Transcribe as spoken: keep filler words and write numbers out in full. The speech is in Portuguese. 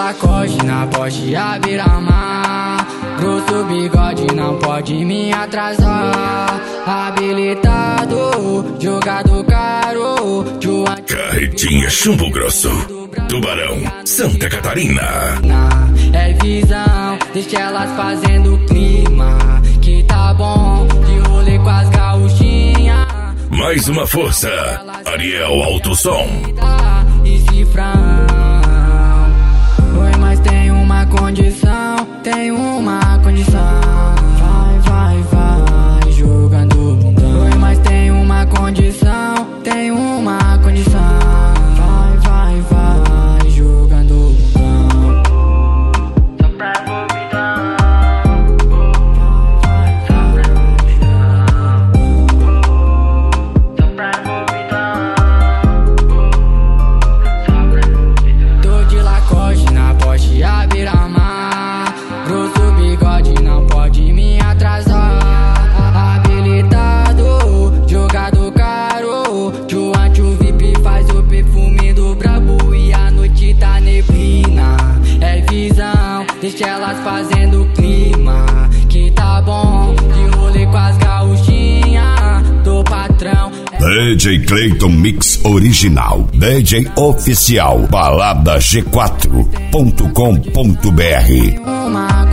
Lacoste na Porsche a beira-mar. Grosso bigode não pode me atrasar. Habilitado, jogador caro. Carretinha Chumbo Grosso, Tubarão, Santa Catarina. É visão, deixa elas fazendo clima. Que tá bom, de rolê com as gauchinhas. Mais uma força, Ariel Alto Som. E cifrão. Oi, mas tem uma condição, tem uma condição. Vai, vai, vai, jogando bundão. Oi, mas tem uma condição, tem uma condição. Vai, vai, vai, jogando bundão. Só pra bovidão. Vai, vai, só pra bovidão. Tô de Lacoste na Porsche a beira-mar. Grosso bigode não pode me atrasar. Habilitado, jogador caro. Joante o V I P faz o perfume do brabo. E a noite tá neblina. É visão, deixa elas fazendo clima. Que tá bom, de rolê com as gauchinhas. Do patrão. D J Clayton Mix Original, D J Oficial, balada g quatro ponto com ponto b r.